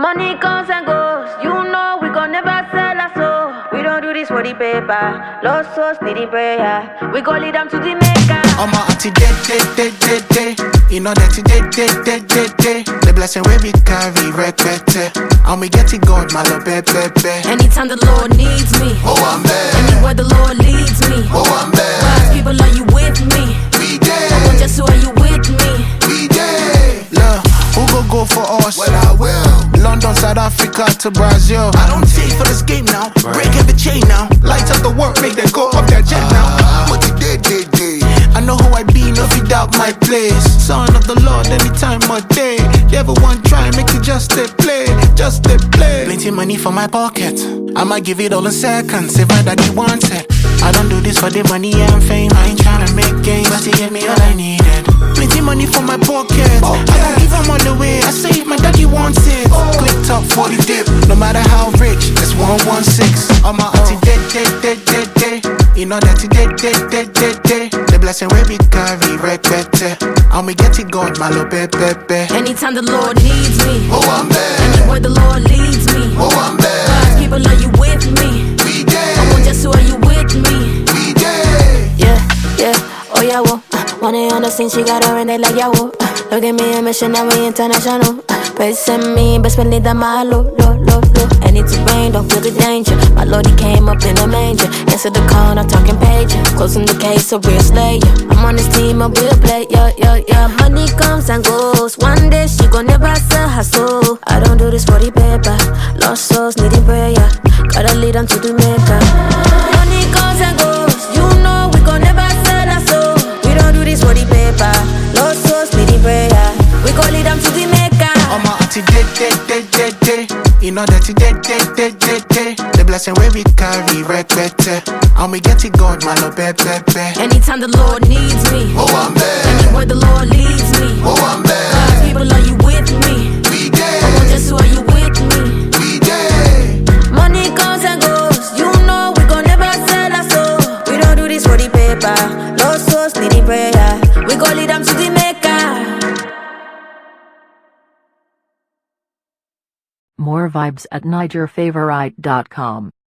Money comes and goes, you know we gon' never sell our soul. We don't do this for the paper, lost souls need the prayer. We gon' lead them to the maker. I'm a auntie day. You know that day. The blessing where we carry requete. And we get it God, my love, baby. Anytime the Lord needs me, Oh, I'm there. anywhere the Lord leads me. Oh, I'm there. God's people, are you with me? We there. I want just who are you with me? We there. Look, who go for us? Well, I will. London, South Africa to Brazil. I don't take for this game now. Break every chain now. Light up the work, make them go up their jet now. But you did. I know who I be, no feed out my place. Son of the Lord, anytime of day. Devil one try, make it just a play. Plenty money for my pocket. I'ma give it all in seconds if my daddy wants it. I don't do this for the money and fame. I ain't tryna make gains, but he gave me all I needed. Plenty money for my pocket. I don't give him all the way. I say if my daddy wants it. Click top 40 dip. No matter how rich, it's 116. I'm a auntie day. You know that day. The blessing where we carry requete. And we get it God, my love, baby. Anytime the Lord needs me, Oh, I'm there. anywhere the Lord leads me. Oh, I'm there. God's people, are you with me? We there. I want just who are you with me? We there. Yeah, oh yeah, whoa. Money on the scene, she got her and they like, yeah, whoa. Look at me, I'm missionary international. Praising me, best believe that my low. Any terrain, don't feel the danger. My Lord, he came up in a manger. Answer the call, not talking pager. Closing the case, a real slayer. I'm on this team, a real play, yeah. Money comes and goes, one day she gon' never sell her soul. I don't do this for the paper, lost souls needing prayer. Gotta lead them to the maker. Money comes and goes, you know we gon' never sell our soul. We don't do this for the paper, lost souls needing prayer. We gon' lead them to the maker. I'm a auntie day. You know that day. The blessing where we carry requete. And we get it God, my love, baby. Anytime the Lord needs me, Oh, I'm there. anywhere the Lord leads me. Oh, I'm there. God's people, are you with me? We I there. want just who are you with me? We there. Money comes and goes, you know we gon' never sell our soul. We don't do this for the paper, lost souls needing prayer. We gon' lead them to the maker. More vibes at NigerFavorite.com.